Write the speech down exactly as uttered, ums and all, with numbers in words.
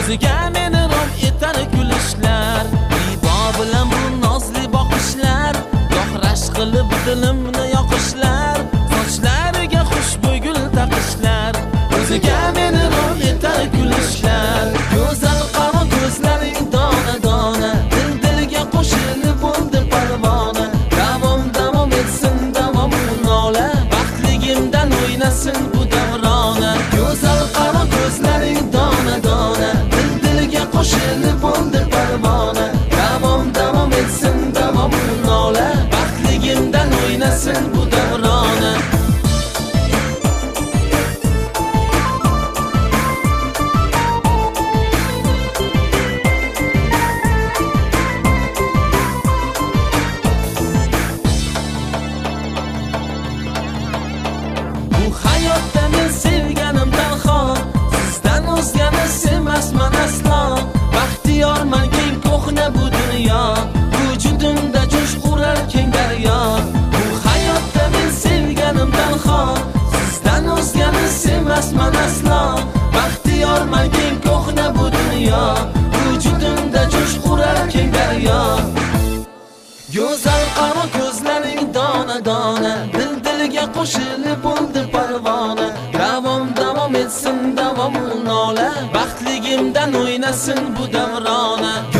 Ko'ziga meni rom etar kulishlar, ribo bilan bu nozli boqishlar, goh rashk qilib dilimni yoqishlar, sochlariga xushbo'y gul taqishlar. Ko'ziga meni rom etar kulishlar, go'zal qaro ko'zlaring dona dona, dil dilga qo'shilib bo'ldi parvona. Davom davom etsin davom nola, baxtligimdan o'ynasin bu davrona. Go'zal qaro ko'zlaring dona dona, dil dilga qo'shilib bo'ldi parvona. Davom davom etsin davom nola, baxtligimdan o'ynasin bu davrona. Hayotda men sevganim tanho, sizdan o'zgani sevmasman aslo. Baxtiyorman keng ko'hna bu dunyo, vujudimda jo'sh urar keng daryo. Bu hayotda men sevganim tanho, sizdan o'zgani sevmasman aslo. Baxtiyorman keng ko'hna bu dunyo, vujudimda jo'sh urar keng daryo. Go'zal qaro ko'zlaring dona dona, dil dilga qo'shilib bo'ldi parvona. Davom davom etsin davom nola, baxtligimdan o'ynasin bu davrona.